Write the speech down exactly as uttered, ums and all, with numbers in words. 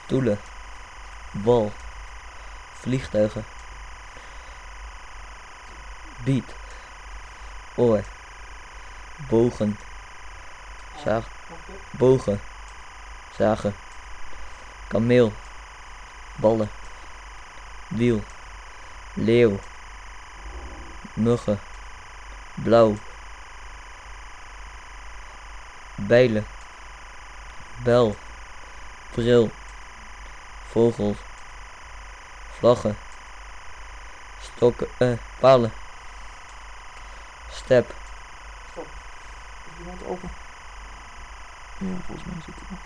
stoelen, wal, vliegtuigen, biet, oor, bogen, zaag, bogen, zagen, kameel, ballen, wiel, leeuw, muggen, blauw, bijlen, bel, bril, vogel, vlaggen, stokken, eh, palen, step. Stop. Is je mond open? Ja, volgens mij zit het nog.